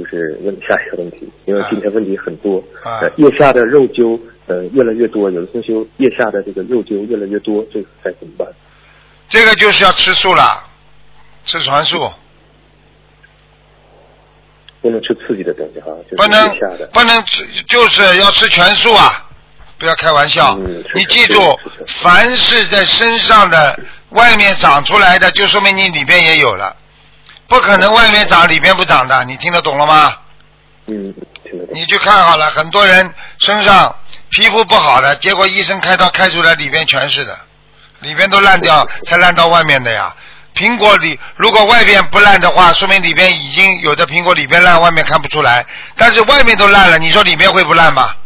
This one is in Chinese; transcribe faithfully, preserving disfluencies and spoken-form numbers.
就是问下一个问题，因为今天问题很多。 啊、 呃，腋下的肉揪呃越来越多，有的同学腋下的这个肉揪越来越多，这个该怎么办？ 这个就是要吃素了，吃全素。 不能吃刺激的东西哈，就是不能腋下的不能吃，就是要吃全素啊！不要开玩笑， 嗯、 你记住，凡是在身上的外面长出来的，就说明你里边也有了，不可能外面长里边不长的，你听得懂了吗？ 嗯，听得懂。 你去看好了，很多人身上皮肤不好的，结果医生开刀开出来里边全是的，里边都烂掉，才烂到外面的呀。苹果里如果外边不烂的话，说明里边已经有的苹果里边烂，外面看不出来。但是外面都烂了，你说里边会不烂吗？